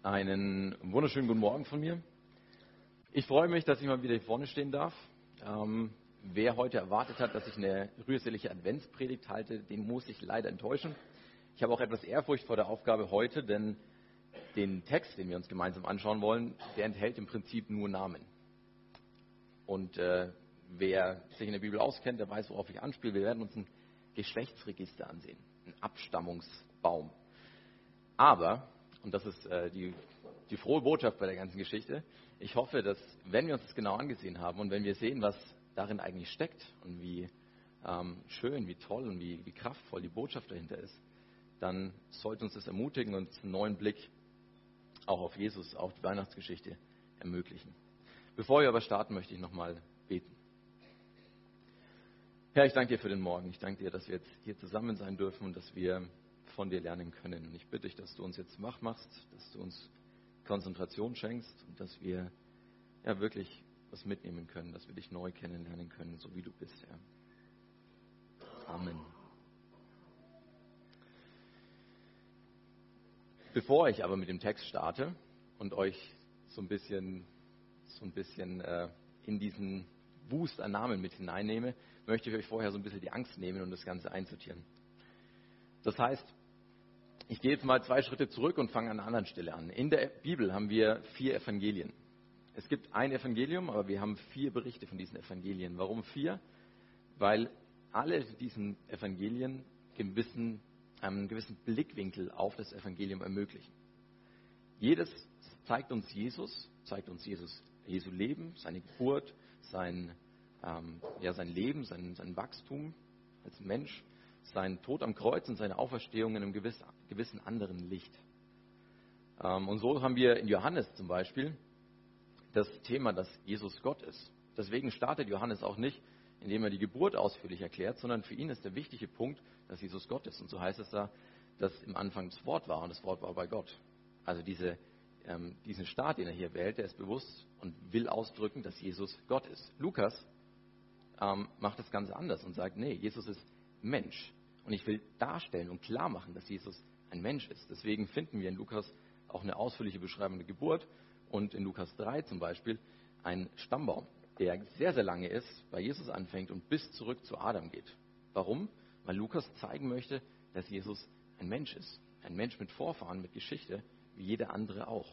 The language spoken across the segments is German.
Einen wunderschönen guten Morgen von mir. Ich freue mich, dass ich mal wieder hier vorne stehen darf. Wer heute erwartet hat, dass ich eine rührselige Adventspredigt halte, den muss ich leider enttäuschen. Ich habe auch etwas Ehrfurcht vor der Aufgabe heute, denn den Text, den wir uns gemeinsam anschauen wollen, der enthält im Prinzip nur Namen. Und wer sich in der Bibel auskennt, der weiß, worauf ich anspiele. Wir werden uns ein Geschlechtsregister ansehen, einen Abstammungsbaum. Aber, und das ist die frohe Botschaft bei der ganzen Geschichte, ich hoffe, dass, wenn wir uns das genau angesehen haben und wenn wir sehen, was darin eigentlich steckt und wie schön, wie toll und wie kraftvoll die Botschaft dahinter ist, dann sollte uns das ermutigen und einen neuen Blick auch auf Jesus, auf die Weihnachtsgeschichte ermöglichen. Bevor wir aber starten, möchte ich nochmal beten. Herr, ich danke dir für den Morgen. Ich danke dir, dass wir jetzt hier zusammen sein dürfen und dass wir von dir lernen können. Und ich bitte dich, dass du uns jetzt wach machst, dass du uns Konzentration schenkst und dass wir ja wirklich was mitnehmen können, dass wir dich neu kennenlernen können, so wie du bist, Herr. Amen. Bevor ich aber mit dem Text starte und euch so ein bisschen in diesen Wust an Namen mit hineinnehme, möchte ich euch vorher so ein bisschen die Angst nehmen und das Ganze einsortieren. Das heißt, ich gehe jetzt mal 2 Schritte zurück und fange an einer anderen Stelle an. In der Bibel haben wir 4 Evangelien. Es gibt ein Evangelium, aber wir haben 4 Berichte von diesen Evangelien. Warum 4? Weil alle diesen Evangelien einen gewissen Blickwinkel auf das Evangelium ermöglichen. Jedes zeigt uns Jesu Leben, seine Geburt, sein Leben, sein Wachstum als Mensch, sein Tod am Kreuz und seine Auferstehung in einem gewissen anderen Licht. Und so haben wir in Johannes zum Beispiel das Thema, dass Jesus Gott ist. Deswegen startet Johannes auch nicht, indem er die Geburt ausführlich erklärt, sondern für ihn ist der wichtige Punkt, dass Jesus Gott ist. Und so heißt es da, dass im Anfang das Wort war und das Wort war bei Gott. Also diesen Start, den er hier wählt, der ist bewusst und will ausdrücken, dass Jesus Gott ist. Lukas macht das Ganze anders und sagt, nee, Jesus ist Mensch. Und ich will darstellen und klar machen, dass Jesus ein Mensch ist. Deswegen finden wir in Lukas auch eine ausführliche Beschreibung der Geburt und in Lukas 3 zum Beispiel einen Stammbaum, der sehr, sehr lange ist, bei Jesus anfängt und bis zurück zu Adam geht. Warum? Weil Lukas zeigen möchte, dass Jesus ein Mensch ist. Ein Mensch mit Vorfahren, mit Geschichte, wie jeder andere auch.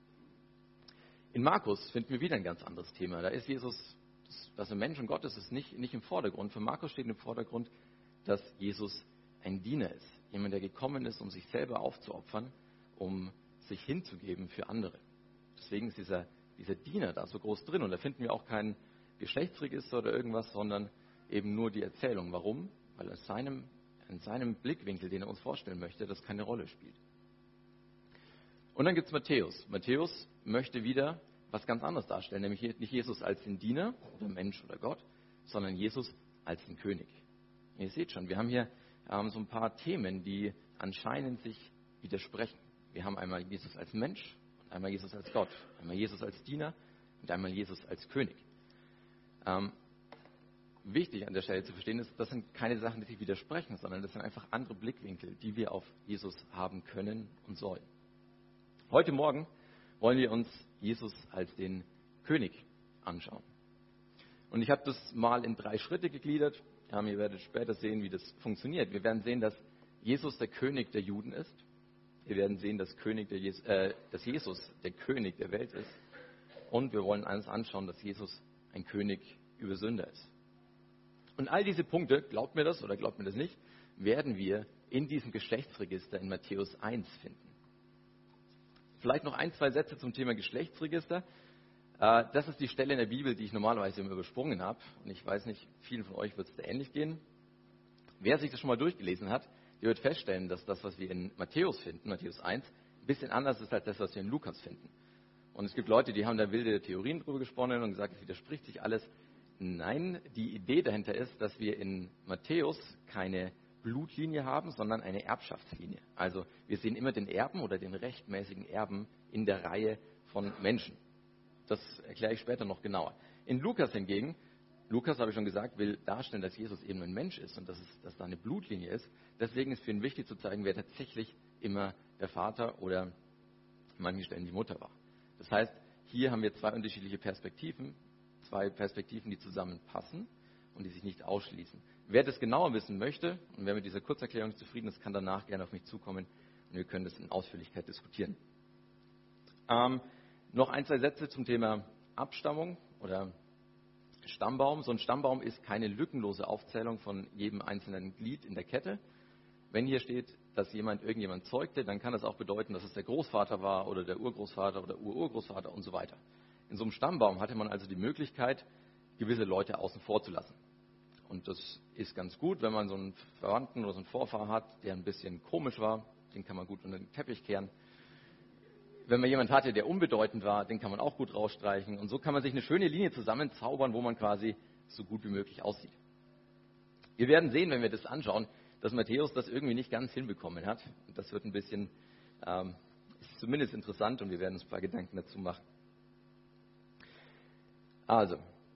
In Markus finden wir wieder ein ganz anderes Thema. Da ist Jesus, dass er Mensch und Gott ist nicht im Vordergrund. Für Markus steht im Vordergrund, dass Jesus ein Diener ist. Jemand, der gekommen ist, um sich selber aufzuopfern, um sich hinzugeben für andere. Deswegen ist dieser Diener da so groß drin. Und da finden wir auch kein Geschlechtsregister oder irgendwas, sondern eben nur die Erzählung. Warum? Weil in seinem Blickwinkel, den er uns vorstellen möchte, das keine Rolle spielt. Und dann gibt es Matthäus. Matthäus möchte wieder was ganz anderes darstellen, nämlich nicht Jesus als den Diener oder Mensch oder Gott, sondern Jesus als den König. Ihr seht schon, wir haben hier so ein paar Themen, die anscheinend sich widersprechen. Wir haben einmal Jesus als Mensch und einmal Jesus als Gott, einmal Jesus als Diener und einmal Jesus als König. Wichtig an der Stelle zu verstehen ist, das sind keine Sachen, die sich widersprechen, sondern das sind einfach andere Blickwinkel, die wir auf Jesus haben können und sollen. Heute Morgen wollen wir uns Jesus als den König anschauen. Und ich habe das mal in 3 Schritte gegliedert. Ihr werdet später sehen, wie das funktioniert. Wir werden sehen, dass Jesus der König der Juden ist. Wir werden sehen, dass Jesus der König der Welt ist. Und wir wollen uns anschauen, dass Jesus ein König über Sünder ist. Und all diese Punkte, glaubt mir das oder glaubt mir das nicht, werden wir in diesem Geschlechtsregister in Matthäus 1 finden. Vielleicht noch 1, 2 Sätze zum Thema Geschlechtsregister. Das ist die Stelle in der Bibel, die ich normalerweise immer übersprungen habe. Und ich weiß nicht, vielen von euch wird es da ähnlich gehen. Wer sich das schon mal durchgelesen hat, der wird feststellen, dass das, was wir in Matthäus finden, Matthäus 1, ein bisschen anders ist als das, was wir in Lukas finden. Und es gibt Leute, die haben da wilde Theorien drüber gesponnen und gesagt, es widerspricht sich alles. Nein, die Idee dahinter ist, dass wir in Matthäus keine Blutlinie haben, sondern eine Erbschaftslinie. Also wir sehen immer den Erben oder den rechtmäßigen Erben in der Reihe von Menschen. Das erkläre ich später noch genauer. In Lukas hingegen, Lukas, habe ich schon gesagt, will darstellen, dass Jesus eben ein Mensch ist und dass da eine Blutlinie ist. Deswegen ist für ihn wichtig zu zeigen, wer tatsächlich immer der Vater oder an manchen Stellen die Mutter war. Das heißt, hier haben wir zwei unterschiedliche Perspektiven, die zusammenpassen und die sich nicht ausschließen. Wer das genauer wissen möchte und wer mit dieser Kurzerklärung zufrieden ist, kann danach gerne auf mich zukommen und wir können das in Ausführlichkeit diskutieren. Noch ein, zwei Sätze zum Thema Abstammung oder Stammbaum. So ein Stammbaum ist keine lückenlose Aufzählung von jedem einzelnen Glied in der Kette. Wenn hier steht, dass irgendjemand zeugte, dann kann das auch bedeuten, dass es der Großvater war oder der Urgroßvater oder Ururgroßvater und so weiter. In so einem Stammbaum hatte man also die Möglichkeit, gewisse Leute außen vor zu lassen. Und das ist ganz gut, wenn man so einen Verwandten oder so einen Vorfahren hat, der ein bisschen komisch war, den kann man gut unter den Teppich kehren. Wenn man jemanden hatte, der unbedeutend war, den kann man auch gut rausstreichen. Und so kann man sich eine schöne Linie zusammenzaubern, wo man quasi so gut wie möglich aussieht. Wir werden sehen, wenn wir das anschauen, dass Matthäus das irgendwie nicht ganz hinbekommen hat. Und das wird ein bisschen, ist zumindest interessant und wir werden uns ein paar Gedanken dazu machen. Also,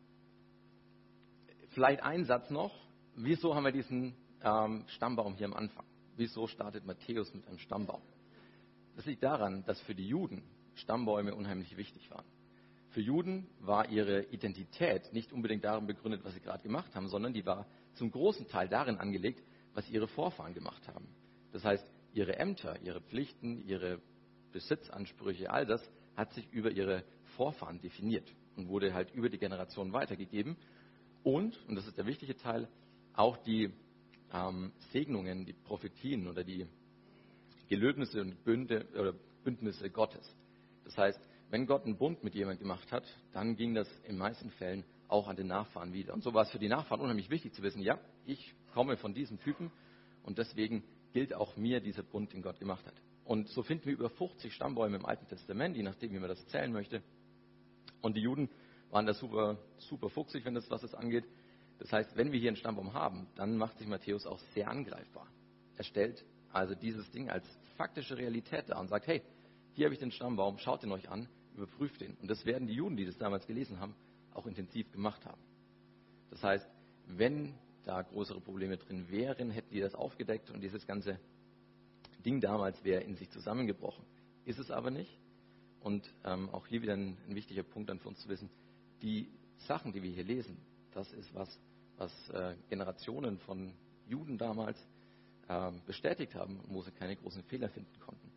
vielleicht ein Satz noch. Wieso haben wir diesen Stammbaum hier am Anfang? Wieso startet Matthäus mit einem Stammbaum? Das liegt daran, dass für die Juden Stammbäume unheimlich wichtig waren. Für Juden war ihre Identität nicht unbedingt darin begründet, was sie gerade gemacht haben, sondern die war zum großen Teil darin angelegt, was ihre Vorfahren gemacht haben. Das heißt, ihre Ämter, ihre Pflichten, ihre Besitzansprüche, all das hat sich über ihre Vorfahren definiert und wurde halt über die Generationen weitergegeben. Und das ist der wichtige Teil, auch die Segnungen, die Prophetien oder die Gelöbnisse und Bündnisse Gottes. Das heißt, wenn Gott einen Bund mit jemandem gemacht hat, dann ging das in den meisten Fällen auch an den Nachfahren wieder. Und so war es für die Nachfahren unheimlich wichtig zu wissen, ja, ich komme von diesem Typen und deswegen gilt auch mir dieser Bund, den Gott gemacht hat. Und so finden wir über 50 Stammbäume im Alten Testament, je nachdem, wie man das zählen möchte. Und die Juden waren da super, super fuchsig, wenn das was angeht. Das heißt, wenn wir hier einen Stammbaum haben, dann macht sich Matthäus auch sehr angreifbar. Er stellt also dieses Ding als faktische Realität dar und sagt, hey, hier habe ich den Stammbaum, schaut ihn euch an, überprüft ihn. Und das werden die Juden, die das damals gelesen haben, auch intensiv gemacht haben. Das heißt, wenn da größere Probleme drin wären, hätten die das aufgedeckt und dieses ganze Ding damals wäre in sich zusammengebrochen. Ist es aber nicht. Und auch hier wieder ein wichtiger Punkt dann für uns zu wissen, die Sachen, die wir hier lesen, das ist was Generationen von Juden damals bestätigt haben und wo sie keine großen Fehler finden konnten.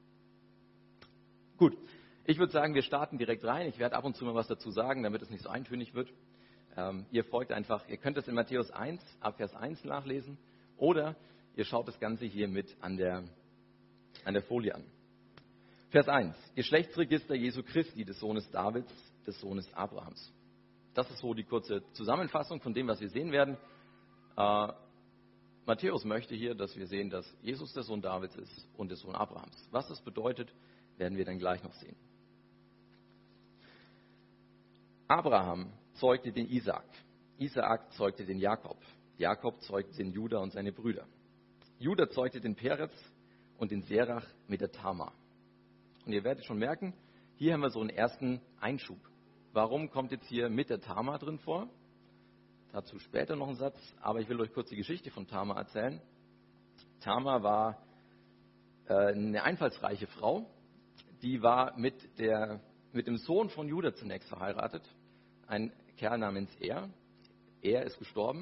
Gut, ich würde sagen, wir starten direkt rein. Ich werde ab und zu mal was dazu sagen, damit es nicht so eintönig wird. Ihr folgt einfach, ihr könnt es in Matthäus 1, ab Vers 1 nachlesen oder ihr schaut das Ganze hier mit an der Folie an. Vers 1, Geschlechtsregister Jesu Christi, des Sohnes Davids, des Sohnes Abrahams. Das ist so die kurze Zusammenfassung von dem, was wir sehen werden. Matthäus möchte hier, dass wir sehen, dass Jesus der Sohn Davids ist und der Sohn Abrahams. Was das bedeutet, werden wir dann gleich noch sehen. Abraham zeugte den Isaak. Isaak zeugte den Jakob. Jakob zeugte den Juda und seine Brüder. Juda zeugte den Perez und den Serach mit der Tamar. Und ihr werdet schon merken, hier haben wir so einen ersten Einschub. Warum kommt jetzt hier mit der Tamar drin vor? Dazu später noch ein Satz, aber ich will euch kurz die Geschichte von Tamar erzählen. Tamar war eine einfallsreiche Frau, die war mit dem Sohn von Juda zunächst verheiratet, ein Kerl namens Er. Er ist gestorben.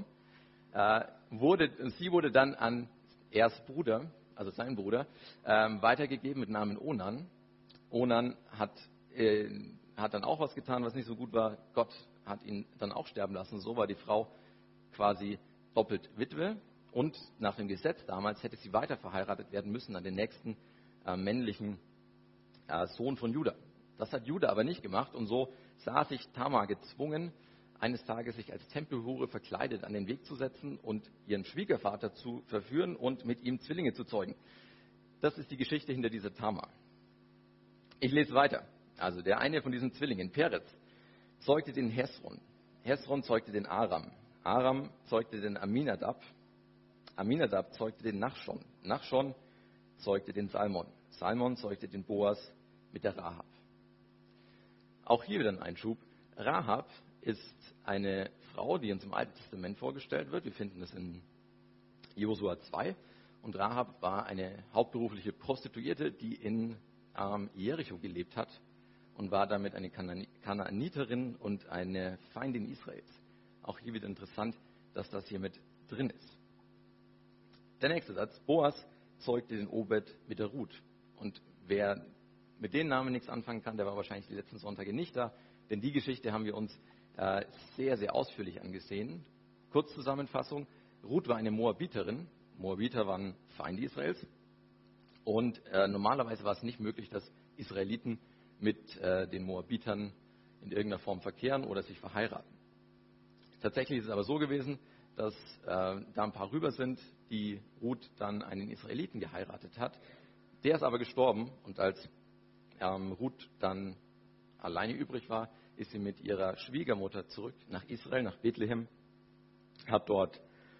Sie wurde dann an Ers Bruder, also sein Bruder, weitergegeben mit Namen Onan. Onan hat dann auch was getan, was nicht so gut war. Gott hat ihn dann auch sterben lassen. So war die Frau quasi doppelt Witwe. Und nach dem Gesetz damals hätte sie weiter verheiratet werden müssen an den nächsten männlichen Sohn von Juda. Das hat Juda aber nicht gemacht. Und so sah sich Tamar gezwungen, eines Tages sich als Tempelhure verkleidet an den Weg zu setzen und ihren Schwiegervater zu verführen und mit ihm Zwillinge zu zeugen. Das ist die Geschichte hinter dieser Tamar. Ich lese weiter. Also der eine von diesen Zwillingen, Perez, zeugte den Hesron. Hesron zeugte den Aram. Aram zeugte den Aminadab. Aminadab zeugte den Nachschon. Nachschon zeugte den Salmon. Salmon zeugte den Boas mit der Rahab. Auch hier wieder ein Einschub. Rahab ist eine Frau, die uns im Alten Testament vorgestellt wird. Wir finden das in Josua 2. Und Rahab war eine hauptberufliche Prostituierte, die in Jericho gelebt hat und war damit eine Kanaaniterin und eine Feindin Israels. Auch hier wieder interessant, dass das hier mit drin ist. Der nächste Satz. Boas zeugte den Obed mit der Ruth. Und wer mit den Namen nichts anfangen kann, der war wahrscheinlich die letzten Sonntage nicht da, denn die Geschichte haben wir uns sehr, sehr ausführlich angesehen. Kurzzusammenfassung. Ruth war eine Moabiterin. Moabiter waren Feinde Israels. Und normalerweise war es nicht möglich, dass Israeliten mit den Moabitern in irgendeiner Form verkehren oder sich verheiraten. Tatsächlich ist es aber so gewesen, dass da ein paar rüber sind, die Ruth dann einen Israeliten geheiratet hat. Der ist aber gestorben und als Ruth dann alleine übrig war, ist sie mit ihrer Schwiegermutter zurück nach Israel, nach Bethlehem, hat dort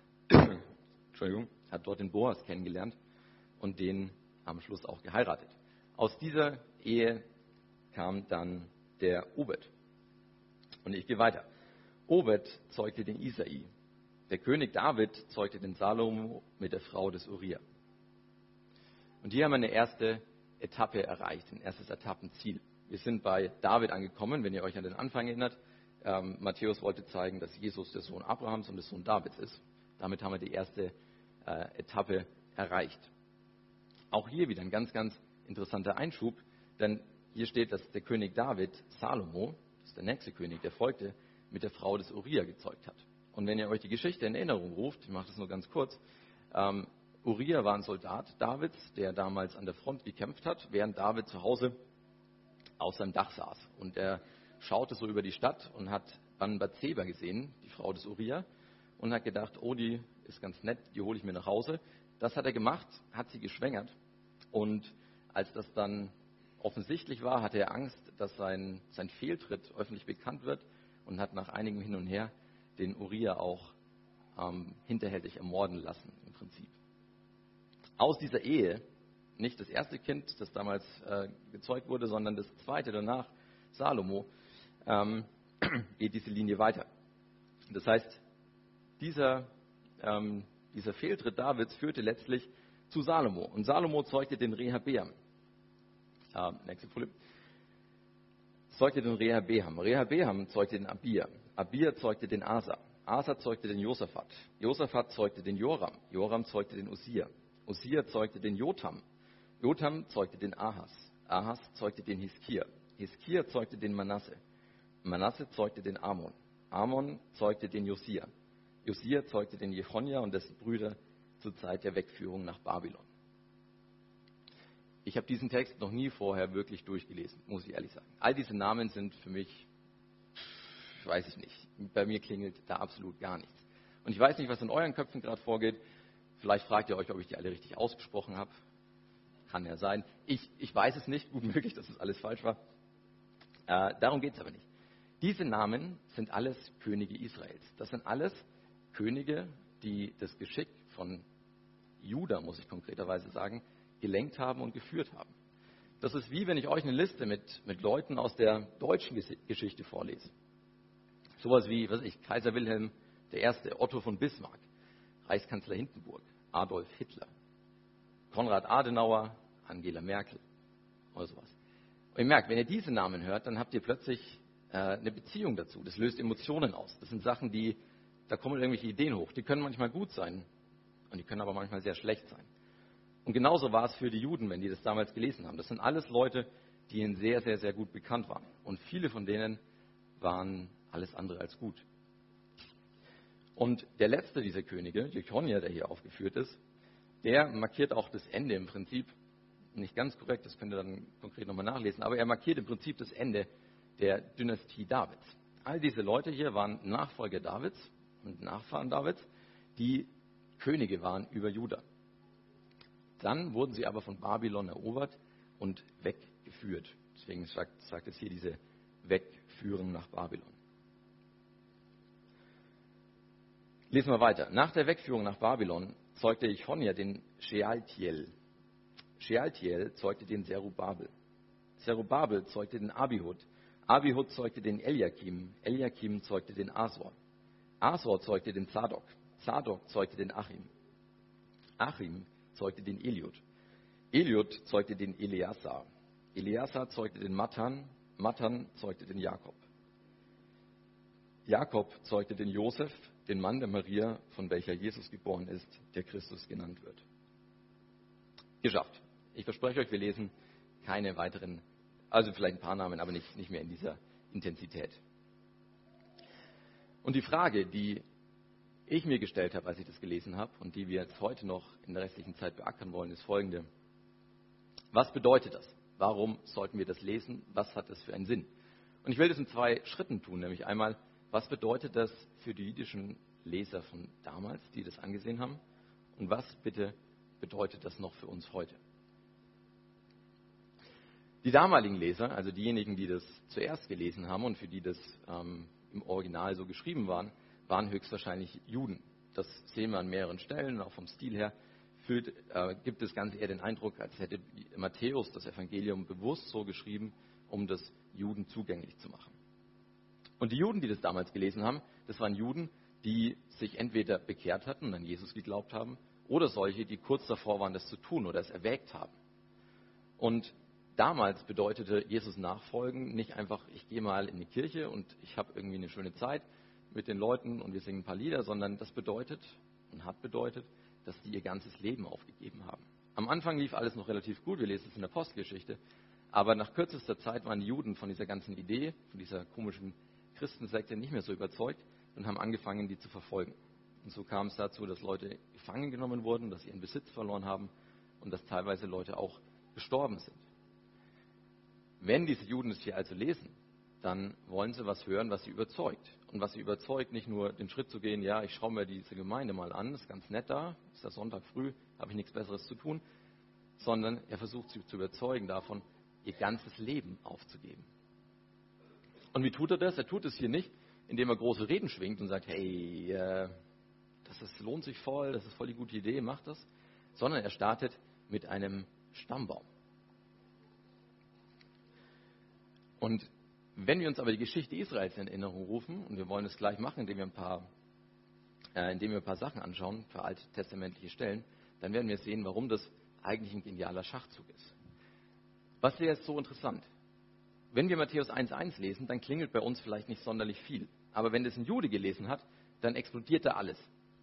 den Boas kennengelernt und den am Schluss auch geheiratet. Aus dieser Ehe kam dann der Obed. Und ich gehe weiter. Obed zeugte den Isai. Der König David zeugte den Salomo mit der Frau des Uriah. Und hier haben wir eine erste Etappe erreicht, ein erstes Etappenziel. Wir sind bei David angekommen, wenn ihr euch an den Anfang erinnert. Matthäus wollte zeigen, dass Jesus der Sohn Abrahams und der Sohn Davids ist. Damit haben wir die erste Etappe erreicht. Auch hier wieder ein ganz, ganz interessanter Einschub, denn hier steht, dass der König David Salomo, das ist der nächste König, der folgte, mit der Frau des Uriah gezeugt hat. Und wenn ihr euch die Geschichte in Erinnerung ruft, ich mache das nur ganz kurz, Uriah war ein Soldat Davids, der damals an der Front gekämpft hat, während David zu Hause auf seinem Dach saß. Und er schaute so über die Stadt und hat dann Bathseba gesehen, die Frau des Uriah, und hat gedacht, oh, die ist ganz nett, die hole ich mir nach Hause. Das hat er gemacht, hat sie geschwängert. Und als das dann offensichtlich war, hatte er Angst, dass sein Fehltritt öffentlich bekannt wird und hat nach einigem Hin und Her den Uriah auch hinterhältig ermorden lassen, im Prinzip. Aus dieser Ehe, nicht das erste Kind, das damals gezeugt wurde, sondern das zweite danach, Salomo, geht diese Linie weiter. Das heißt, dieser Fehltritt Davids führte letztlich zu Salomo. Und Salomo zeugte den Rehabeam. Nächste Folie. Zeugte den Rehabeam. Rehabeam zeugte den Abia. Abia zeugte den Asa. Asa zeugte den Josaphat. Josaphat zeugte den Joram. Joram zeugte den Usia. Usia zeugte den Jotam. Jotam zeugte den Ahas. Ahas zeugte den Hiskia. Hiskia zeugte den Manasse. Manasse zeugte den Amon. Amon zeugte den Josia. Josia zeugte den Jechonja und dessen Brüder zur Zeit der Wegführung nach Babylon. Ich habe diesen Text noch nie vorher wirklich durchgelesen, muss ich ehrlich sagen. All diese Namen sind für mich, weiß ich nicht, bei mir klingelt da absolut gar nichts. Und ich weiß nicht, was in euren Köpfen gerade vorgeht. Vielleicht fragt ihr euch, ob ich die alle richtig ausgesprochen habe. Kann ja sein. Ich weiß es nicht, gut möglich, dass es alles falsch war. Darum geht es aber nicht. Diese Namen sind alles Könige Israels. Das sind alles Könige, die das Geschick von Juda, muss ich konkreterweise sagen, gelenkt haben und geführt haben. Das ist wie, wenn ich euch eine Liste mit Leuten aus der deutschen Geschichte vorlese. Sowas wie, Kaiser Wilhelm I., Otto von Bismarck, Reichskanzler Hindenburg, Adolf Hitler, Konrad Adenauer, Angela Merkel oder sowas. Und ihr merkt, wenn ihr diese Namen hört, dann habt ihr plötzlich eine Beziehung dazu. Das löst Emotionen aus. Das sind Sachen, da kommen irgendwelche Ideen hoch. Die können manchmal gut sein und die können aber manchmal sehr schlecht sein. Und genauso war es für die Juden, wenn die das damals gelesen haben. Das sind alles Leute, die ihnen sehr, sehr, sehr gut bekannt waren. Und viele von denen waren alles andere als gut. Und der letzte dieser Könige, Jechonja, der hier aufgeführt ist, der markiert auch das Ende im Prinzip. Nicht ganz korrekt, das könnt ihr dann konkret nochmal nachlesen, aber er markiert im Prinzip das Ende der Dynastie Davids. All diese Leute hier waren Nachfolger Davids und Nachfahren Davids, die Könige waren über Juda. Dann wurden sie aber von Babylon erobert und weggeführt. Deswegen sagt es hier diese Wegführung nach Babylon. Lesen wir weiter. Nach der Wegführung nach Babylon zeugte Jechonja den Shealtiel. Shealtiel zeugte den Zerubabel. Zerubabel zeugte den Abihud. Abihud zeugte den Eliakim. Eliakim zeugte den Asor. Asor zeugte den Zadok. Zadok zeugte den Achim. Achim zeugte den Eliud. Eliud zeugte den Eleazar. Eleazar zeugte den Matan, Matan zeugte den Jakob. Jakob zeugte den Josef, den Mann der Maria, von welcher Jesus geboren ist, der Christus genannt wird. Geschafft. Ich verspreche euch, wir lesen keine weiteren, also vielleicht ein paar Namen, aber nicht mehr in dieser Intensität. Und die Frage, die ich mir gestellt habe, als ich das gelesen habe und die wir jetzt heute noch in der restlichen Zeit beackern wollen, ist folgende. Was bedeutet das? Warum sollten wir das lesen? Was hat das für einen Sinn? Und ich will das in 2 Schritten tun, nämlich einmal, was bedeutet das für die jüdischen Leser von damals, die das angesehen haben? Und was bitte bedeutet das noch für uns heute? Die damaligen Leser, also diejenigen, die das zuerst gelesen haben und für die das im Original so geschrieben waren höchstwahrscheinlich Juden. Das sehen wir an mehreren Stellen, auch vom Stil her gibt es ganz eher den Eindruck, als hätte Matthäus das Evangelium bewusst so geschrieben, um das Juden zugänglich zu machen. Und die Juden, die das damals gelesen haben, das waren Juden, die sich entweder bekehrt hatten und an Jesus geglaubt haben, oder solche, die kurz davor waren, das zu tun oder es erwägt haben. Und damals bedeutete Jesus nachfolgen nicht einfach, ich gehe mal in die Kirche und ich habe irgendwie eine schöne Zeit mit den Leuten und wir singen ein paar Lieder, sondern das bedeutet und hat bedeutet, dass die ihr ganzes Leben aufgegeben haben. Am Anfang lief alles noch relativ gut, wir lesen es in der Apostelgeschichte, aber nach kürzester Zeit waren die Juden von dieser ganzen Idee, von dieser komischen Christensekte nicht mehr so überzeugt und haben angefangen, die zu verfolgen. Und so kam es dazu, dass Leute gefangen genommen wurden, dass sie ihren Besitz verloren haben und dass teilweise Leute auch gestorben sind. Wenn diese Juden es hier also lesen, dann wollen sie was hören, was sie überzeugt. Und was sie überzeugt, nicht nur den Schritt zu gehen, ja, ich schaue mir diese Gemeinde mal an, ist ganz nett da, ist der Sonntag früh, habe ich nichts Besseres zu tun, sondern er versucht sie zu überzeugen davon, ihr ganzes Leben aufzugeben. Und wie tut er das? Er tut es hier nicht, indem er große Reden schwingt und sagt, hey, lohnt sich voll, das ist voll die gute Idee, macht das, sondern er startet mit einem Stammbaum. Und wenn wir uns aber die Geschichte Israels in Erinnerung rufen, und wir wollen es gleich machen, indem wir ein paar Sachen anschauen, für alttestamentliche Stellen, dann werden wir sehen, warum das eigentlich ein genialer Schachzug ist. Was wäre jetzt so interessant? Wenn wir Matthäus 1,1 lesen, dann klingelt bei uns vielleicht nicht sonderlich viel. Aber wenn das ein Jude gelesen hat, dann explodiert da alles.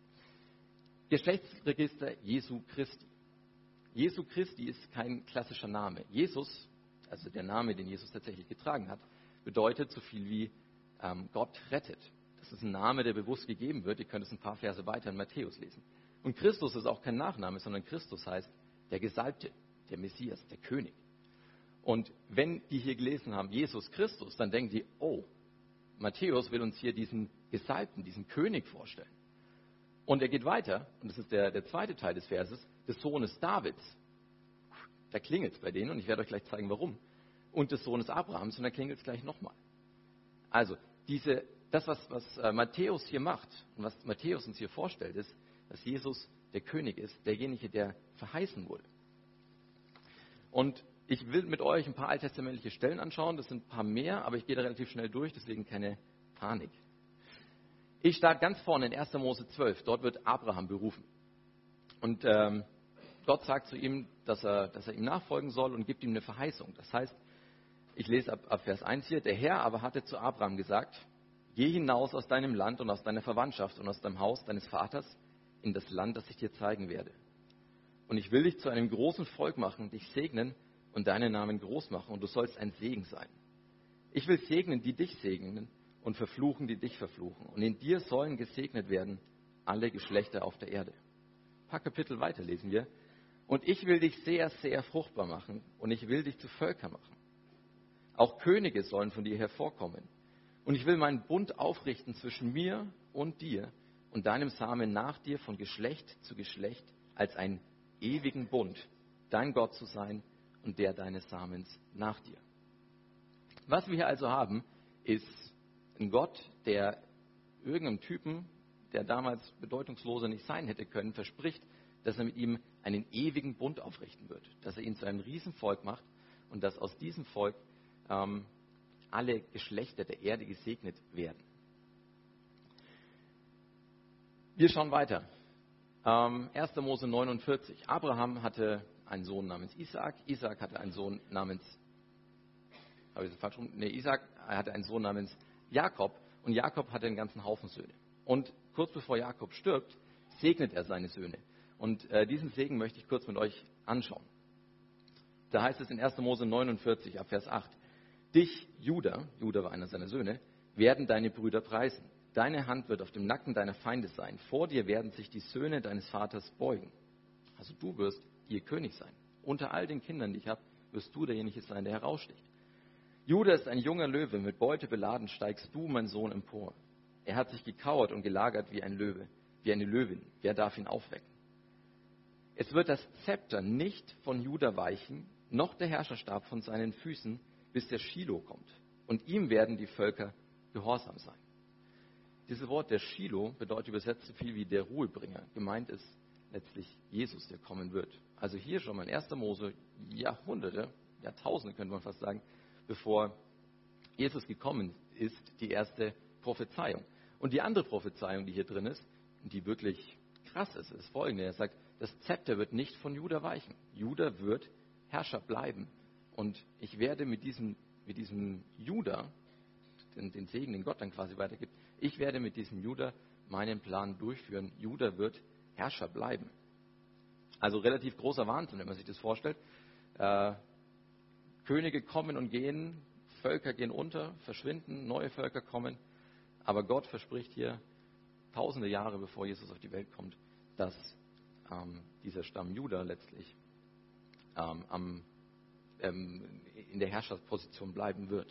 Geschlechtsregister Jesu Christi. Jesu Christi ist kein klassischer Name. Jesus, also der Name, den Jesus tatsächlich getragen hat, bedeutet so viel wie Gott rettet. Das ist ein Name, der bewusst gegeben wird. Ihr könnt es ein paar Verse weiter in Matthäus lesen. Und Christus ist auch kein Nachname, sondern Christus heißt der Gesalbte, der Messias, der König. Und wenn die hier gelesen haben, Jesus Christus, dann denken die, oh, Matthäus will uns hier diesen Gesalbten, diesen König vorstellen. Und er geht weiter, und das ist der zweite Teil des Verses, des Sohnes Davids. Da klingelt es bei denen, und ich werde euch gleich zeigen, warum. Und des Sohnes Abrahams, und da klingelt es gleich nochmal. Also, das, was Matthäus hier macht, und was Matthäus uns hier vorstellt, ist, dass Jesus der König ist, derjenige, der verheißen wurde. Und ich will mit euch ein paar alttestamentliche Stellen anschauen, das sind ein paar mehr, aber ich gehe da relativ schnell durch, deswegen keine Panik. Ich starte ganz vorne in 1. Mose 12, dort wird Abraham berufen. Und Gott sagt zu ihm, dass er ihm nachfolgen soll und gibt ihm eine Verheißung. Das heißt, ich lese ab Vers 1 hier, der Herr aber hatte zu Abraham gesagt, geh hinaus aus deinem Land und aus deiner Verwandtschaft und aus deinem Haus deines Vaters in das Land, das ich dir zeigen werde. Und ich will dich zu einem großen Volk machen, dich segnen und deinen Namen groß machen und du sollst ein Segen sein. Ich will segnen, die dich segnen und verfluchen, die dich verfluchen. Und in dir sollen gesegnet werden alle Geschlechter auf der Erde. Ein paar Kapitel weiter lesen wir. Und ich will dich sehr, sehr fruchtbar machen und ich will dich zu Völkern machen. Auch Könige sollen von dir hervorkommen. Und ich will meinen Bund aufrichten zwischen mir und dir und deinem Samen nach dir von Geschlecht zu Geschlecht als einen ewigen Bund, dein Gott zu sein und der deines Samens nach dir. Was wir hier also haben, ist ein Gott, der irgendeinem Typen, der damals bedeutungsloser nicht sein hätte können, verspricht, dass er mit ihm einen ewigen Bund aufrichten wird, dass er ihn zu einem Riesenvolk macht und dass aus diesem Volk alle Geschlechter der Erde gesegnet werden. Wir schauen weiter. 1. Mose 49. Abraham hatte einen Sohn namens Isaak. Isaak hatte einen Sohn namens habe ich es falsch rum? Nee, Isaac hatte einen Sohn namens Jakob und Jakob hatte einen ganzen Haufen Söhne. Und kurz bevor Jakob stirbt, segnet er seine Söhne. Und diesen Segen möchte ich kurz mit euch anschauen. Da heißt es in 1. Mose 49, ab Vers 8, dich, Juda war einer seiner Söhne, werden deine Brüder preisen. Deine Hand wird auf dem Nacken deiner Feinde sein. Vor dir werden sich die Söhne deines Vaters beugen. Also du wirst ihr König sein. Unter all den Kindern, die ich habe, wirst du derjenige sein, der heraussticht. Juda ist ein junger Löwe, mit Beute beladen steigst du, mein Sohn, empor. Er hat sich gekauert und gelagert wie ein Löwe, wie eine Löwin. Wer darf ihn aufwecken? Es wird das Zepter nicht von Juda weichen, noch der Herrscherstab von seinen Füßen, bis der Schilo kommt. Und ihm werden die Völker gehorsam sein. Dieses Wort der Schilo bedeutet übersetzt so viel wie der Ruhebringer. Gemeint ist letztlich Jesus, der kommen wird. Also hier schon mal in 1. Mose Jahrhunderte, Jahrtausende könnte man fast sagen, bevor Jesus gekommen ist, die erste Prophezeiung. Und die andere Prophezeiung, die hier drin ist, die wirklich krass ist folgende. Er sagt, das Zepter wird nicht von Juda weichen. Juda wird Herrscher bleiben. Und ich werde mit diesem Juda, den Segen, den Gott dann quasi weitergibt, ich werde mit diesem Juda meinen Plan durchführen. Juda wird Herrscher bleiben. Also relativ großer Wahnsinn, wenn man sich das vorstellt. Könige kommen und gehen, Völker gehen unter, verschwinden, neue Völker kommen. Aber Gott verspricht hier, tausende Jahre bevor Jesus auf die Welt kommt, dass dieser Stamm Juda letztlich in der Herrschaftsposition bleiben wird.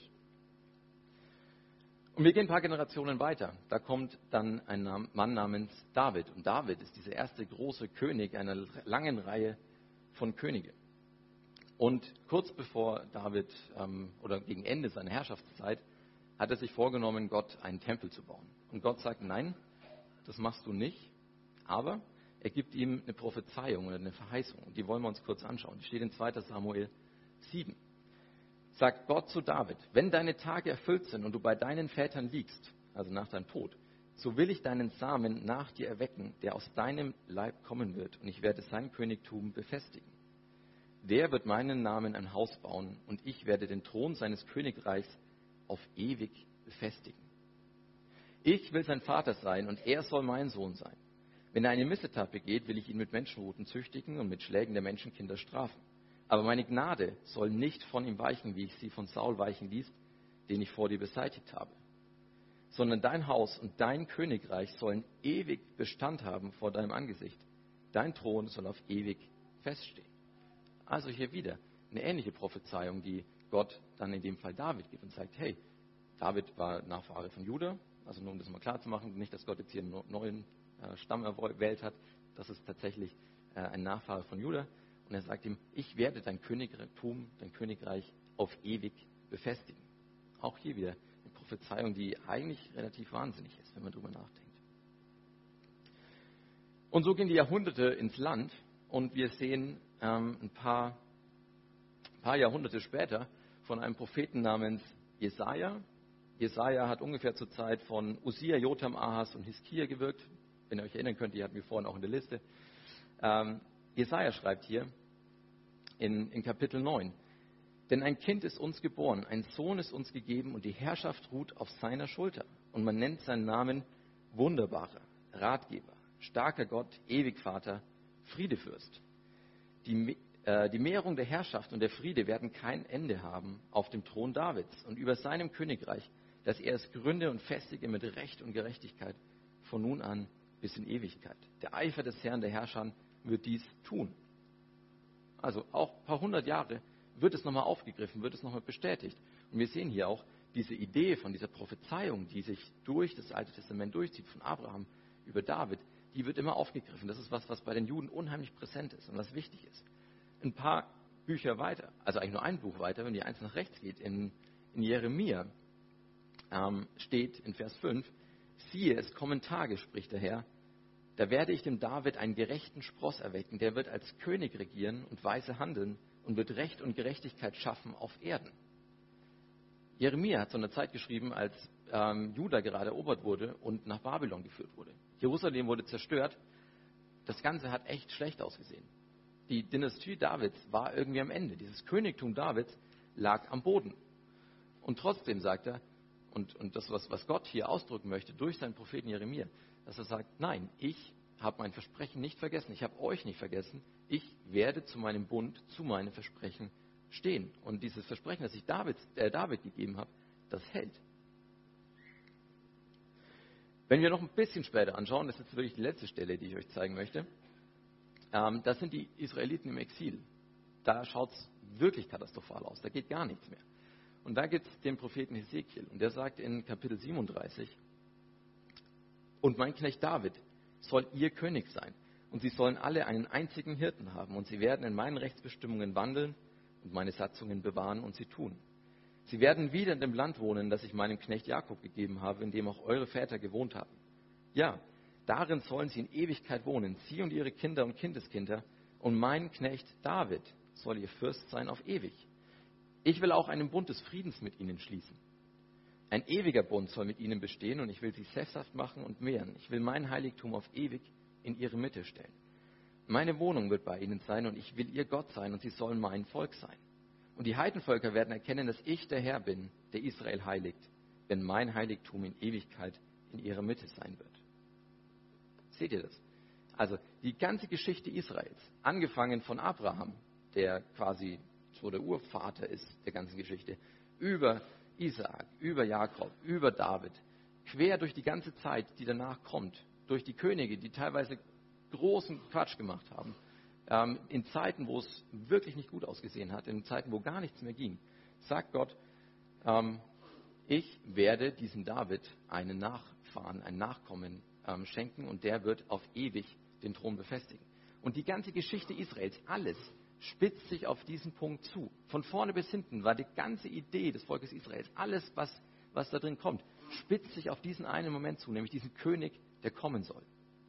Und wir gehen ein paar Generationen weiter. Da kommt dann ein Mann namens David. Und David ist dieser erste große König einer langen Reihe von Königen. Und kurz bevor David oder gegen Ende seiner Herrschaftszeit hat er sich vorgenommen, Gott einen Tempel zu bauen. Und Gott sagt, nein, das machst du nicht. Aber er gibt ihm eine Prophezeiung oder eine Verheißung. Und die wollen wir uns kurz anschauen. Die steht in 2. Samuel 7. Sagt Gott zu David, wenn deine Tage erfüllt sind und du bei deinen Vätern liegst, also nach deinem Tod, so will ich deinen Samen nach dir erwecken, der aus deinem Leib kommen wird, und ich werde sein Königtum befestigen. Der wird meinen Namen ein Haus bauen, und ich werde den Thron seines Königreichs auf ewig befestigen. Ich will sein Vater sein, und er soll mein Sohn sein. Wenn er eine Missetat begeht, will ich ihn mit Menschenruten züchtigen und mit Schlägen der Menschenkinder strafen. Aber meine Gnade soll nicht von ihm weichen, wie ich sie von Saul weichen ließ, den ich vor dir beseitigt habe. Sondern dein Haus und dein Königreich sollen ewig Bestand haben vor deinem Angesicht. Dein Thron soll auf ewig feststehen. Also hier wieder eine ähnliche Prophezeiung, die Gott dann in dem Fall David gibt und sagt, hey, David war Nachfahre von Juda, also nur um das mal klar zu machen, nicht, dass Gott jetzt hier einen neuen Stamm erwählt hat, das ist tatsächlich ein Nachfahre von Juda. Und er sagt ihm, ich werde dein Königtum, dein Königreich auf ewig befestigen. Auch hier wieder eine Prophezeiung, die eigentlich relativ wahnsinnig ist, wenn man drüber nachdenkt. Und so gehen die Jahrhunderte ins Land und wir sehen ein paar Jahrhunderte später von einem Propheten namens Jesaja. Jesaja hat ungefähr zur Zeit von Usia, Jotham, Ahas und Hiskia gewirkt. Wenn ihr euch erinnern könnt, die hatten wir vorhin auch in der Liste. Jesaja schreibt hier in Kapitel 9, denn ein Kind ist uns geboren, ein Sohn ist uns gegeben und die Herrschaft ruht auf seiner Schulter. Und man nennt seinen Namen Wunderbarer, Ratgeber, starker Gott, Ewigvater, Friedefürst. Die Mehrung der Herrschaft und der Friede werden kein Ende haben auf dem Thron Davids und über seinem Königreich, dass er es gründe und festige mit Recht und Gerechtigkeit von nun an bis in Ewigkeit. Der Eifer des Herrn der Herrscher wird dies tun. Also auch ein paar hundert Jahre wird es nochmal aufgegriffen, wird es nochmal bestätigt. Und wir sehen hier auch diese Idee von dieser Prophezeiung, die sich durch das Alte Testament durchzieht, von Abraham über David, die wird immer aufgegriffen. Das ist was bei den Juden unheimlich präsent ist und was wichtig ist. Ein paar Bücher weiter, also eigentlich nur ein Buch weiter, wenn die eins nach rechts geht, in Jeremia steht in Vers 5, siehe, es kommen Tage, spricht der Herr, da werde ich dem David einen gerechten Spross erwecken, der wird als König regieren und weise handeln und wird Recht und Gerechtigkeit schaffen auf Erden. Jeremia hat zu einer Zeit geschrieben, als Juda gerade erobert wurde und nach Babylon geführt wurde. Jerusalem wurde zerstört. Das Ganze hat echt schlecht ausgesehen. Die Dynastie Davids war irgendwie am Ende. Dieses Königtum Davids lag am Boden. Und trotzdem sagt er, und das, was Gott hier ausdrücken möchte, durch seinen Propheten Jeremia, dass er sagt, nein, ich habe mein Versprechen nicht vergessen, ich habe euch nicht vergessen, ich werde zu meinem Bund, zu meinem Versprechen stehen. Und dieses Versprechen, das ich David gegeben habe, das hält. Wenn wir noch ein bisschen später anschauen, das ist jetzt wirklich die letzte Stelle, die ich euch zeigen möchte, das sind die Israeliten im Exil. Da schaut es wirklich katastrophal aus, da geht gar nichts mehr. Und da gibt es den Propheten Hesekiel und der sagt in Kapitel 37, und mein Knecht David soll ihr König sein und sie sollen alle einen einzigen Hirten haben und sie werden in meinen Rechtsbestimmungen wandeln und meine Satzungen bewahren und sie tun. Sie werden wieder in dem Land wohnen, das ich meinem Knecht Jakob gegeben habe, in dem auch eure Väter gewohnt haben. Ja, darin sollen sie in Ewigkeit wohnen, sie und ihre Kinder und Kindeskinder, und mein Knecht David soll ihr Fürst sein auf ewig. Ich will auch einen Bund des Friedens mit ihnen schließen. Ein ewiger Bund soll mit ihnen bestehen und ich will sie sesshaft machen und mehren. Ich will mein Heiligtum auf ewig in ihre Mitte stellen. Meine Wohnung wird bei ihnen sein und ich will ihr Gott sein und sie sollen mein Volk sein. Und die Heidenvölker werden erkennen, dass ich der Herr bin, der Israel heiligt, wenn mein Heiligtum in Ewigkeit in ihrer Mitte sein wird. Seht ihr das? Also die ganze Geschichte Israels, angefangen von Abraham, der quasi so der Urvater ist der ganzen Geschichte, über Isaak, über Jakob, über David, quer durch die ganze Zeit, die danach kommt, durch die Könige, die teilweise großen Quatsch gemacht haben, in Zeiten, wo es wirklich nicht gut ausgesehen hat, in Zeiten, wo gar nichts mehr ging, sagt Gott, ich werde diesem David einen Nachfahren, ein Nachkommen schenken und der wird auf ewig den Thron befestigen. Und die ganze Geschichte Israels, alles spitzt sich auf diesen Punkt zu. Von vorne bis hinten war die ganze Idee des Volkes Israels, alles, was da drin kommt, spitzt sich auf diesen einen Moment zu, nämlich diesen König, der kommen soll.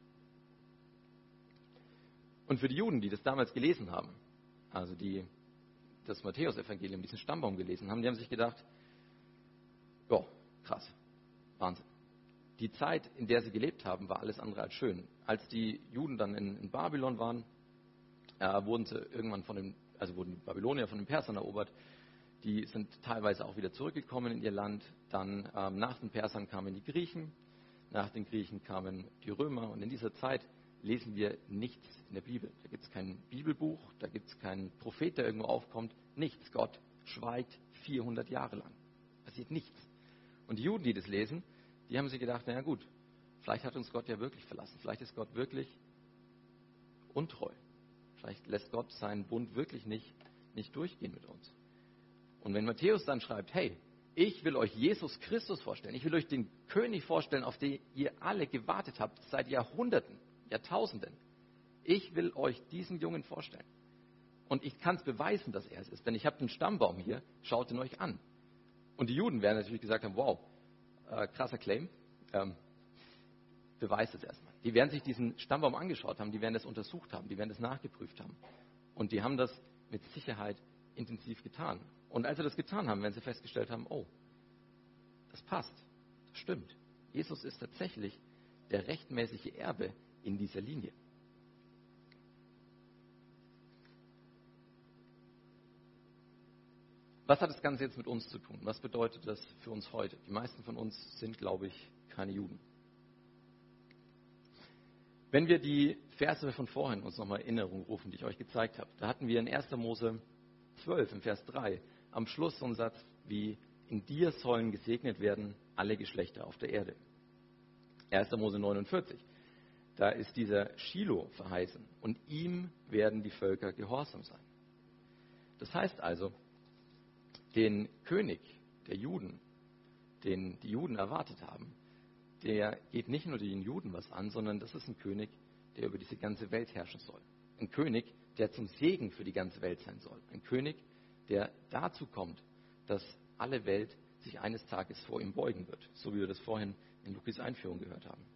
Und für die Juden, die das damals gelesen haben, also die das Matthäus-Evangelium, diesen Stammbaum gelesen haben, die haben sich gedacht, ja, krass, Wahnsinn. Die Zeit, in der sie gelebt haben, war alles andere als schön. Als die Juden dann in Babylon waren, wurden sie irgendwann wurden die Babylonier von den Persern erobert. Die sind teilweise auch wieder zurückgekommen in ihr Land. Dann nach den Persern kamen die Griechen, nach den Griechen kamen die Römer. Und in dieser Zeit lesen wir nichts in der Bibel. Da gibt es kein Bibelbuch, da gibt es keinen Prophet, der irgendwo aufkommt. Nichts. Gott schweigt 400 Jahre lang. Passiert nichts. Und die Juden, die das lesen, die haben sich gedacht, naja gut, vielleicht hat uns Gott ja wirklich verlassen. Vielleicht ist Gott wirklich untreu. Vielleicht lässt Gott seinen Bund wirklich nicht durchgehen mit uns. Und wenn Matthäus dann schreibt, hey, ich will euch Jesus Christus vorstellen, ich will euch den König vorstellen, auf den ihr alle gewartet habt, seit Jahrhunderten, Jahrtausenden. Ich will euch diesen Jungen vorstellen. Und ich kann es beweisen, dass er es ist, denn ich habe den Stammbaum hier, schaut ihn euch an. Und die Juden werden natürlich gesagt haben, wow, krasser Claim, beweist es erstmal. Die werden sich diesen Stammbaum angeschaut haben, die werden das untersucht haben, die werden das nachgeprüft haben. Und die haben das mit Sicherheit intensiv getan. Und als sie das getan haben, werden sie festgestellt haben, oh, das passt, das stimmt. Jesus ist tatsächlich der rechtmäßige Erbe in dieser Linie. Was hat das Ganze jetzt mit uns zu tun? Was bedeutet das für uns heute? Die meisten von uns sind, glaube ich, keine Juden. Wenn wir die Verse von vorhin uns nochmal in Erinnerung rufen, die ich euch gezeigt habe, da hatten wir in 1. Mose 12, im Vers 3, am Schluss so einen Satz wie, in dir sollen gesegnet werden alle Geschlechter auf der Erde. 1. Mose 49, da ist dieser Shiloh verheißen und ihm werden die Völker gehorsam sein. Das heißt also, den König der Juden, den die Juden erwartet haben, der geht nicht nur den Juden was an, sondern das ist ein König, der über diese ganze Welt herrschen soll. Ein König, der zum Segen für die ganze Welt sein soll. Ein König, der dazu kommt, dass alle Welt sich eines Tages vor ihm beugen wird, so wie wir das vorhin in Lukis Einführung gehört haben.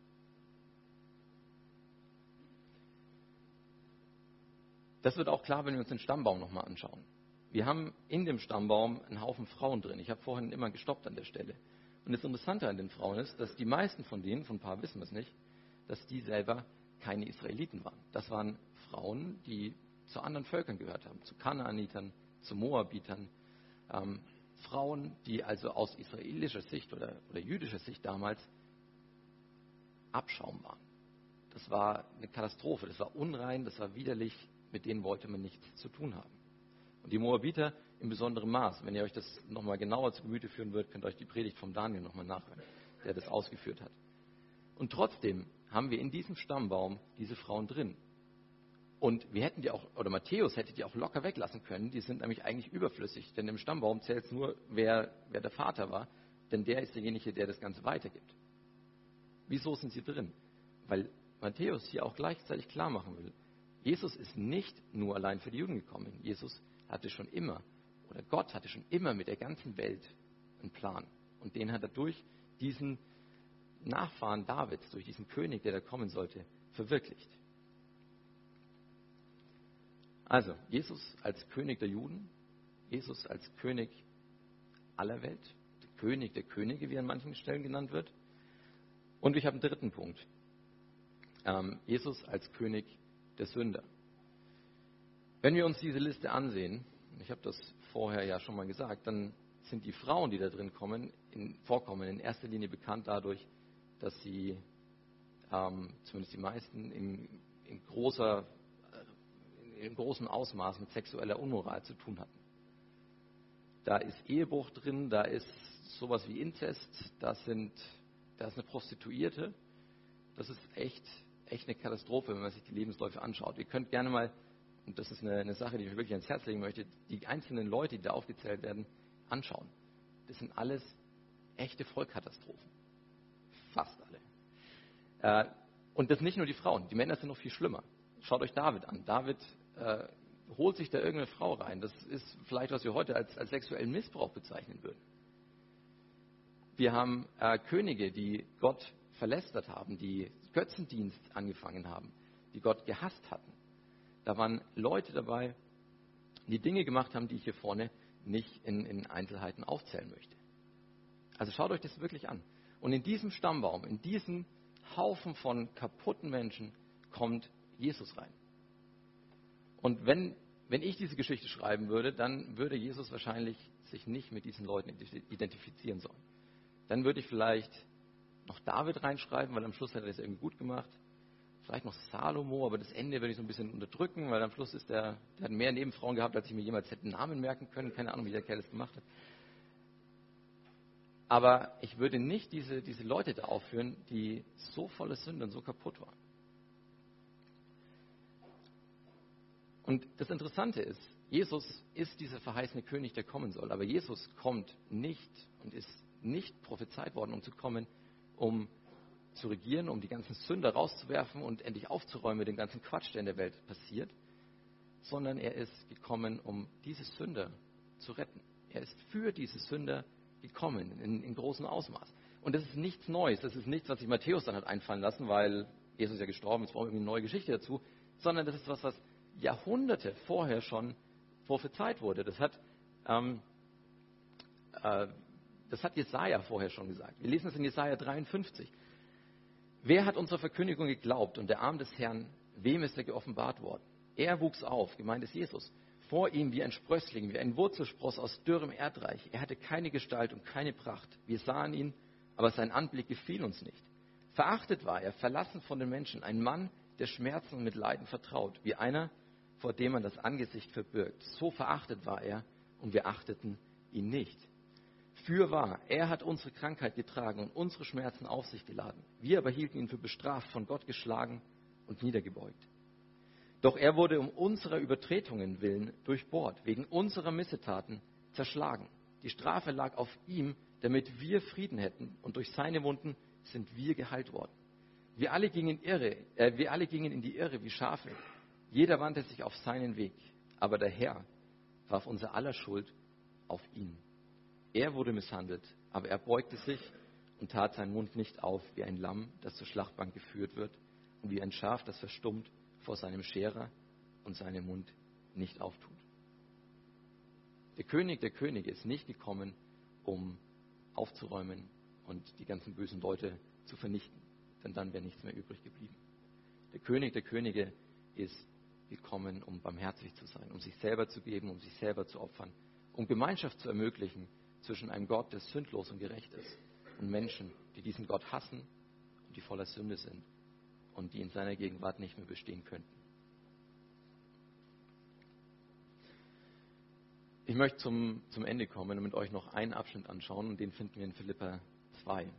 Das wird auch klar, wenn wir uns den Stammbaum nochmal anschauen. Wir haben in dem Stammbaum einen Haufen Frauen drin. Ich habe vorhin immer gestoppt an der Stelle. Und das Interessante an den Frauen ist, dass die meisten von denen, von ein paar wissen wir es nicht, dass die selber keine Israeliten waren. Das waren Frauen, die zu anderen Völkern gehört haben, zu Kanaanitern, zu Moabitern. Frauen, die also aus israelischer Sicht oder jüdischer Sicht damals Abschaum waren. Das war eine Katastrophe, das war unrein, das war widerlich, mit denen wollte man nichts zu tun haben. Und die Moabiter in besonderem Maß. Wenn ihr euch das nochmal genauer zu Gemüte führen wollt, könnt ihr euch die Predigt vom Daniel nochmal nachhören, der das ausgeführt hat. Und trotzdem haben wir in diesem Stammbaum diese Frauen drin. Und wir hätten die auch, oder Matthäus hätte die auch locker weglassen können, die sind nämlich eigentlich überflüssig, denn im Stammbaum zählt es nur, wer der Vater war, denn der ist derjenige, der das Ganze weitergibt. Wieso sind sie drin? Weil Matthäus hier auch gleichzeitig klar machen will, Jesus ist nicht nur allein für die Juden gekommen. Jesus hatte schon immer, oder Gott hatte schon immer mit der ganzen Welt einen Plan. Und den hat er durch diesen Nachfahren Davids, durch diesen König, der da kommen sollte, verwirklicht. Also, Jesus als König der Juden, Jesus als König aller Welt, der König der Könige, wie er an manchen Stellen genannt wird. Und ich habe einen dritten Punkt. Jesus als König der Sünder. Wenn wir uns diese Liste ansehen, ich habe das vorher ja schon mal gesagt, dann sind die Frauen, die da drin vorkommen, in erster Linie bekannt dadurch, dass sie, zumindest die meisten, in großem Ausmaß mit sexueller Unmoral zu tun hatten. Da ist Ehebruch drin, da ist sowas wie Inzest, da ist eine Prostituierte. Das ist echt eine Katastrophe, wenn man sich die Lebensläufe anschaut. Ihr könnt gerne mal, und das ist eine Sache, die ich wirklich ans Herz legen möchte, die einzelnen Leute, die da aufgezählt werden, anschauen. Das sind alles echte Vollkatastrophen. Fast alle. Und das nicht nur die Frauen, die Männer sind noch viel schlimmer. Schaut euch David an. David holt sich da irgendeine Frau rein. Das ist vielleicht, was wir heute als sexuellen Missbrauch bezeichnen würden. Wir haben Könige, die Gott verlästert haben, die Götzendienst angefangen haben, die Gott gehasst hatten. Da waren Leute dabei, die Dinge gemacht haben, die ich hier vorne nicht in Einzelheiten aufzählen möchte. Also schaut euch das wirklich an. Und in diesem Stammbaum, in diesen Haufen von kaputten Menschen kommt Jesus rein. Und wenn ich diese Geschichte schreiben würde, dann würde Jesus wahrscheinlich sich nicht mit diesen Leuten identifizieren sollen. Dann würde ich vielleicht noch David reinschreiben, weil am Schluss hat er das irgendwie gut gemacht. Vielleicht noch Salomo, aber das Ende würde ich so ein bisschen unterdrücken, weil am Schluss der hat mehr Nebenfrauen gehabt, als ich mir jemals hätte einen Namen merken können. Keine Ahnung, wie der Kerl das gemacht hat. Aber ich würde nicht diese Leute da aufführen, die so voller Sünde und so kaputt waren. Und das Interessante ist, Jesus ist dieser verheißene König, der kommen soll. Aber Jesus kommt nicht und ist nicht prophezeit worden, um zu kommen, um zu regieren, um die ganzen Sünder rauszuwerfen und endlich aufzuräumen mit dem ganzen Quatsch, der in der Welt passiert, sondern er ist gekommen, um diese Sünder zu retten. Er ist für diese Sünder gekommen, in großem Ausmaß. Und das ist nichts Neues, das ist nichts, was sich Matthäus dann hat einfallen lassen, weil Jesus ja gestorben ist, brauchen wir eine neue Geschichte dazu, sondern das ist was Jahrhunderte vorher schon prophezeit wurde. Das hat Jesaja vorher schon gesagt. Wir lesen es in Jesaja 53. Wer hat unserer Verkündigung geglaubt und der Arm des Herrn, wem ist er geoffenbart worden? Er wuchs auf, gemeint ist Jesus, vor ihm wie ein Sprössling, wie ein Wurzelspross aus dürrem Erdreich. Er hatte keine Gestalt und keine Pracht. Wir sahen ihn, aber sein Anblick gefiel uns nicht. Verachtet war er, verlassen von den Menschen, ein Mann, der Schmerzen und mit Leiden vertraut, wie einer, vor dem man das Angesicht verbirgt. So verachtet war er und wir achteten ihn nicht. Fürwahr, er hat unsere Krankheit getragen und unsere Schmerzen auf sich geladen. Wir aber hielten ihn für bestraft, von Gott geschlagen und niedergebeugt. Doch er wurde um unserer Übertretungen willen durchbohrt, wegen unserer Missetaten zerschlagen. Die Strafe lag auf ihm, damit wir Frieden hätten, und durch seine Wunden sind wir geheilt worden. Wir alle gingen in die Irre wie Schafe. Jeder wandte sich auf seinen Weg, aber der Herr warf unser aller Schuld auf ihn. Er wurde misshandelt, aber er beugte sich und tat seinen Mund nicht auf, wie ein Lamm, das zur Schlachtbank geführt wird, und wie ein Schaf, das verstummt vor seinem Scherer und seinen Mund nicht auftut. Der König der Könige ist nicht gekommen, um aufzuräumen und die ganzen bösen Leute zu vernichten, denn dann wäre nichts mehr übrig geblieben. Der König der Könige ist gekommen, um barmherzig zu sein, um sich selber zu geben, um sich selber zu opfern, um Gemeinschaft zu ermöglichen zwischen einem Gott, der sündlos und gerecht ist, und Menschen, die diesen Gott hassen und die voller Sünde sind und die in seiner Gegenwart nicht mehr bestehen könnten. Ich möchte zum Ende kommen und mit euch noch einen Abschnitt anschauen, und den finden wir in Philipper 2.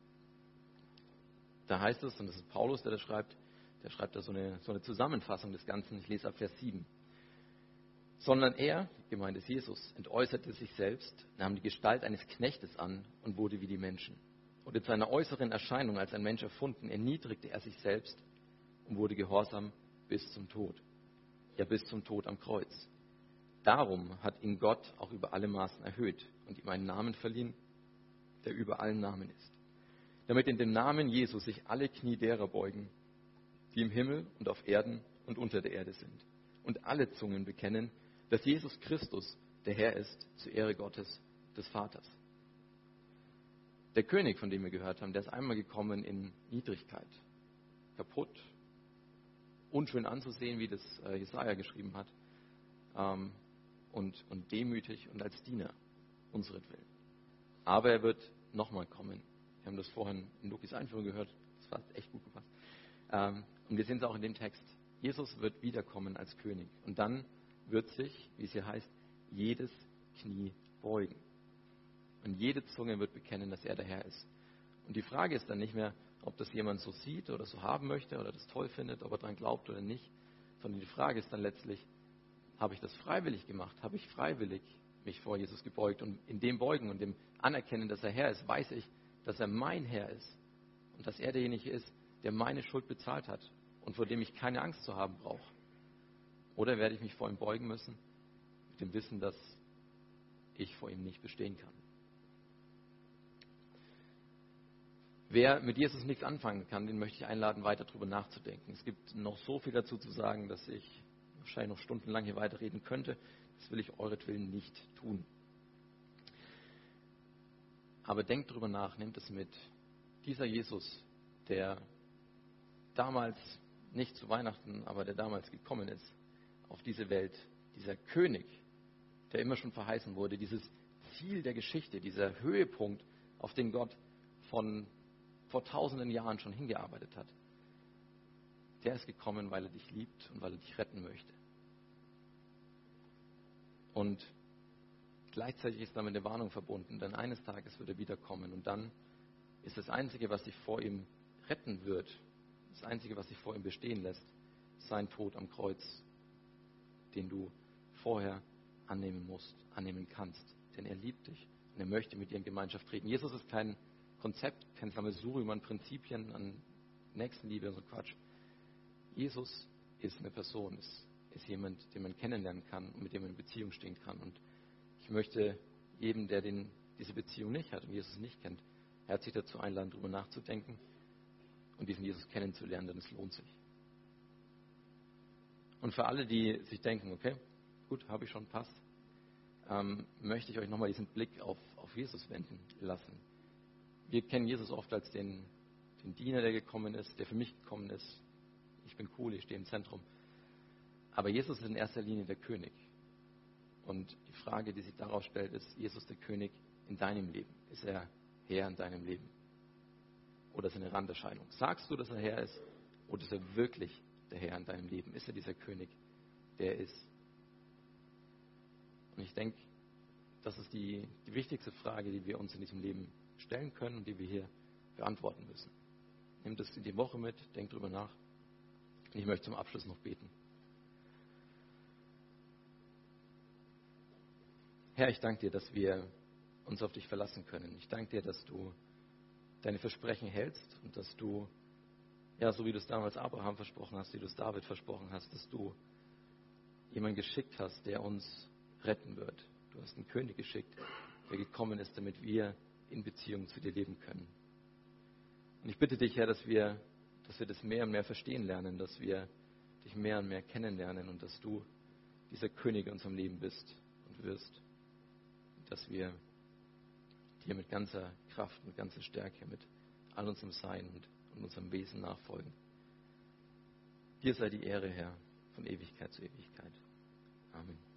Da heißt es, und das ist Paulus, der schreibt da so eine Zusammenfassung des Ganzen. Ich lese ab Vers 7. Sondern er, gemeint ist Jesus, entäußerte sich selbst, nahm die Gestalt eines Knechtes an und wurde wie die Menschen. Und in seiner äußeren Erscheinung als ein Mensch erfunden, erniedrigte er sich selbst und wurde gehorsam bis zum Tod. Ja, bis zum Tod am Kreuz. Darum hat ihn Gott auch über alle Maßen erhöht und ihm einen Namen verliehen, der über allen Namen ist. Damit in dem Namen Jesus sich alle Knie derer beugen, die im Himmel und auf Erden und unter der Erde sind. Und alle Zungen bekennen, dass Jesus Christus der Herr ist, zur Ehre Gottes, des Vaters. Der König, von dem wir gehört haben, der ist einmal gekommen in Niedrigkeit, kaputt, unschön anzusehen, wie das Jesaja geschrieben hat, und demütig und als Diener unseretwillen. Aber er wird nochmal kommen. Wir haben das vorhin in Lukis Einführung gehört, das hat echt gut gepasst. Und wir sehen es auch in dem Text. Jesus wird wiederkommen als König. Und dann wird sich, wie es hier heißt, jedes Knie beugen. Und jede Zunge wird bekennen, dass er der Herr ist. Und die Frage ist dann nicht mehr, ob das jemand so sieht oder so haben möchte oder das toll findet, ob er daran glaubt oder nicht, sondern die Frage ist dann letztlich, habe ich das freiwillig gemacht? Habe ich freiwillig mich vor Jesus gebeugt? Und in dem Beugen und dem Anerkennen, dass er Herr ist, weiß ich, dass er mein Herr ist und dass er derjenige ist, der meine Schuld bezahlt hat und vor dem ich keine Angst zu haben brauche. Oder werde ich mich vor ihm beugen müssen, mit dem Wissen, dass ich vor ihm nicht bestehen kann. Wer mit Jesus nichts anfangen kann, den möchte ich einladen, weiter darüber nachzudenken. Es gibt noch so viel dazu zu sagen, dass ich wahrscheinlich noch stundenlang hier weiterreden könnte. Das will ich euretwillen nicht tun. Aber denkt darüber nach, nehmt es mit. Dieser Jesus, der damals, nicht zu Weihnachten, aber der damals gekommen ist, auf diese Welt, dieser König, der immer schon verheißen wurde, dieses Ziel der Geschichte, dieser Höhepunkt, auf den Gott vor tausenden Jahren schon hingearbeitet hat, der ist gekommen, weil er dich liebt und weil er dich retten möchte. Und gleichzeitig ist damit eine Warnung verbunden, denn eines Tages wird er wiederkommen und dann ist das Einzige, was dich vor ihm retten wird, das Einzige, was dich vor ihm bestehen lässt, sein Tod am Kreuz, den du vorher annehmen musst, annehmen kannst. Denn er liebt dich und er möchte mit dir in Gemeinschaft treten. Jesus ist kein Konzept, kein Sammelsurium an Prinzipien, an Nächstenliebe und so Quatsch. Jesus ist eine Person, ist jemand, den man kennenlernen kann und mit dem man in Beziehung stehen kann. Und ich möchte jedem, der diese Beziehung nicht hat und Jesus nicht kennt, herzlich dazu einladen, darüber nachzudenken und diesen Jesus kennenzulernen, denn es lohnt sich. Und für alle, die sich denken, okay, gut, habe ich schon, passt, möchte ich euch nochmal diesen Blick auf Jesus wenden lassen. Wir kennen Jesus oft als den Diener, der gekommen ist, der für mich gekommen ist. Ich bin cool, ich stehe im Zentrum. Aber Jesus ist in erster Linie der König. Und die Frage, die sich daraus stellt, ist Jesus der König in deinem Leben? Ist er Herr in deinem Leben? Oder ist er eine Randerscheinung? Sagst du, dass er Herr ist? Oder ist er wirklich der Herr in deinem Leben? Ist er dieser König, der ist? Und ich denke, das ist die wichtigste Frage, die wir uns in diesem Leben stellen können und die wir hier beantworten müssen. Nehmt es in die Woche mit, denkt drüber nach. Und ich möchte zum Abschluss noch beten. Herr, ich danke dir, dass wir uns auf dich verlassen können. Ich danke dir, dass du deine Versprechen hältst und dass du, ja, so wie du es damals Abraham versprochen hast, wie du es David versprochen hast, dass du jemanden geschickt hast, der uns retten wird. Du hast einen König geschickt, der gekommen ist, damit wir in Beziehung zu dir leben können. Und ich bitte dich, Herr, dass wir das mehr und mehr verstehen lernen, dass wir dich mehr und mehr kennenlernen und dass du dieser König in unserem Leben bist und wirst. Dass wir dir mit ganzer Kraft, mit ganzer Stärke, mit all unserem Sein und unserem Wesen nachfolgen. Dir sei die Ehre, Herr, von Ewigkeit zu Ewigkeit. Amen.